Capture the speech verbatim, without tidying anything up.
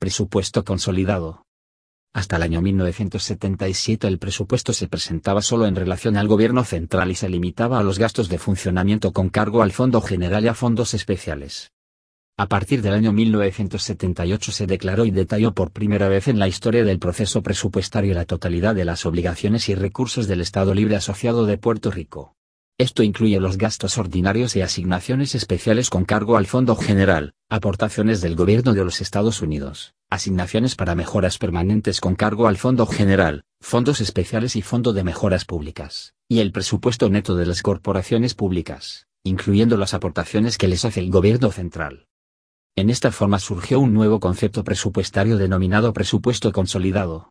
Presupuesto consolidado. Hasta el año mil novecientos setenta y siete el presupuesto se presentaba solo en relación al gobierno central y se limitaba a los gastos de funcionamiento con cargo al Fondo General y a fondos especiales. A partir del año mil novecientos setenta y ocho se declaró y detalló por primera vez en la historia del proceso presupuestario la totalidad de las obligaciones y recursos del Estado Libre Asociado de Puerto Rico. Esto incluye los gastos ordinarios y asignaciones especiales con cargo al Fondo General, aportaciones del Gobierno de los Estados Unidos, asignaciones para mejoras permanentes con cargo al Fondo General, fondos especiales y Fondo de Mejoras Públicas, y el presupuesto neto de las corporaciones públicas, incluyendo las aportaciones que les hace el Gobierno central. En esta forma surgió un nuevo concepto presupuestario denominado presupuesto consolidado.